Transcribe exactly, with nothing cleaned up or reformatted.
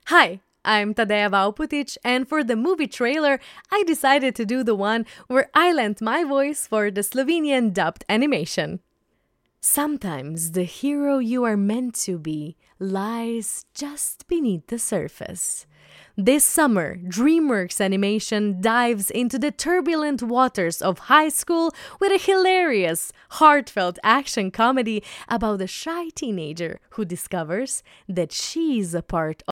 Hi, I'm Tadeja Vauputic, and for the movie trailer, I decided to do the one where I lent my voice for the Slovenian dubbed animation. Sometimes the hero you are meant to be lies just beneath the surface. This summer, DreamWorks Animation dives into the turbulent waters of high school with a hilarious, heartfelt action comedy about a shy teenager who discovers that she's a part